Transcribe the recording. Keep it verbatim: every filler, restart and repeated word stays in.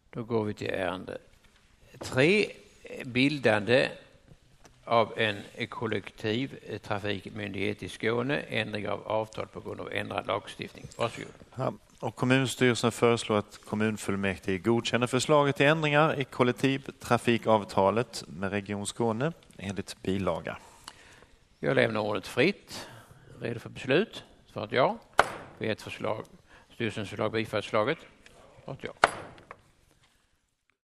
Då går vi till ärende tre. Bildande av en kollektiv trafikmyndighet i Skåne. Ändring av avtal på grund av ändrad lagstiftning. Varsågod. Ja, och kommunstyrelsen föreslår att kommunfullmäktige godkänner förslaget till ändringar i kollektivtrafikavtalet med Region Skåne enligt bilaga. Jag lämnar ordet fritt. Redo för beslut? Svarat ja. Vi ett förslag. Styrelsens förslag bifallsslaget. Svarat ja.